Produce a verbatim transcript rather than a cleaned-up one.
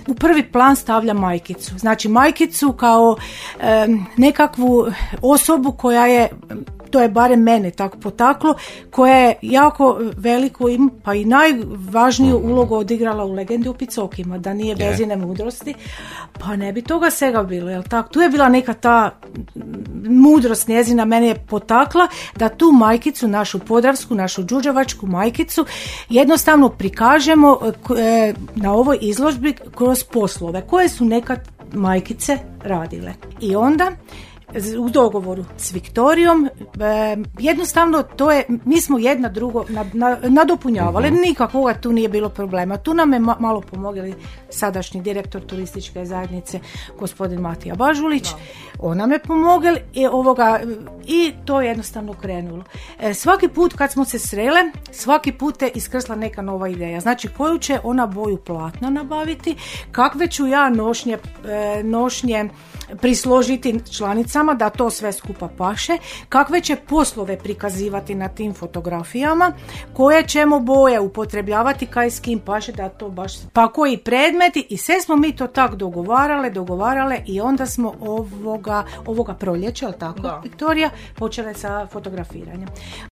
u prvi plan stavlja majkicu. Znači majkicu kao e, nekakvu osobu koja je, to je barem mene tako potaklo, koja je jako veliku, pa i najvažniju ulogu odigrala u Legendi o Picokima, da nije Bezine mudrosti, pa ne bi toga svega bilo, jel tako? Tu je bila neka ta mudrost njezina, mene je potakla da tu majkicu, našu podravsku, našu đurđevačku majkicu, jednostavno prikažemo na ovoj izložbi kroz poslove koje su nekad majkice radile. I onda u dogovoru s Viktorijom, e, jednostavno to je, mi smo jedna drugo na, na, nadopunjavali, uh-huh. nikakvoga tu nije bilo problema. Tu nam je ma, malo pomogli sadašnji direktor turističke zajednice, gospodin Matija Bažulić, no. on nam je pomogao i, ovoga, i to je jednostavno krenulo. E, svaki put kad smo se srele, svaki put je iskrsla neka nova ideja. Znači koju će ona boju platna nabaviti, kakve ću ja nošnje, e, nošnje prisložiti članicama da to sve skupa paše, kakve će poslove prikazivati na tim fotografijama, koje ćemo boje upotrebljavati, kaj s kim paše da to baš, pa koji predmeti, i sve smo mi to tak dogovarale, dogovarale i onda smo ovoga, ovoga proljeća, ali tako, da. Viktorija, počele sa fotografiranjem.